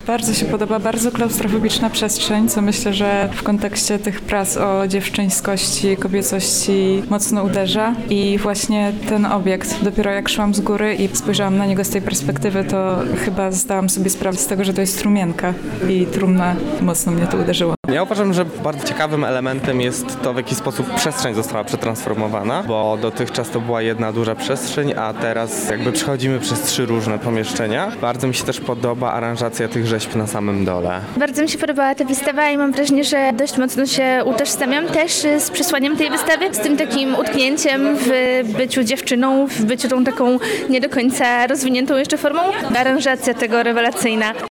Bardzo się podoba, bardzo klaustrofobiczna przestrzeń, co myślę, że w kontekście tych prac o dziewczyńskości, kobiecości mocno uderza. I właśnie ten obiekt, dopiero jak szłam z góry i spojrzałam na niego z tej perspektywy, to chyba zdałam sobie sprawę z tego, że to jest strumienka i trumna. Mocno mnie to uderzyło. Ja uważam, że bardzo ciekawym elementem jest to, w jaki sposób przestrzeń została przetransformowana, bo dotychczas to była jedna duża przestrzeń, a teraz jakby przechodzimy przez 3 różne pomieszczenia. Bardzo mi się też podoba aranżacja tych rzeźb na samym dole. Bardzo mi się podobała ta wystawa i mam wrażenie, że dość mocno się utożsamiam też z przesłaniem tej wystawy, z tym takim utknięciem w byciu dziewczyną, w byciu tą taką nie do końca rozwiniętą jeszcze formą. Aranżacja tego rewelacyjna.